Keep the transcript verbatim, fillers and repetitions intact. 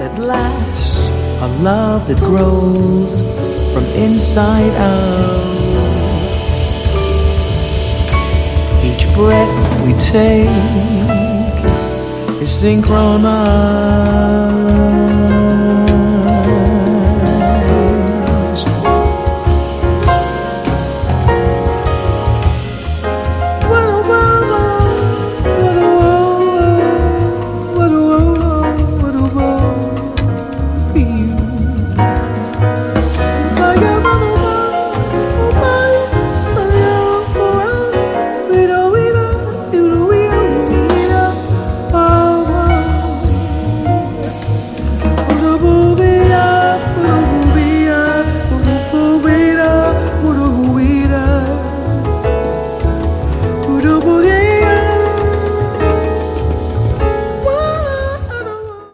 that lasts, a love that grows from inside out. Each breath we take is synchronized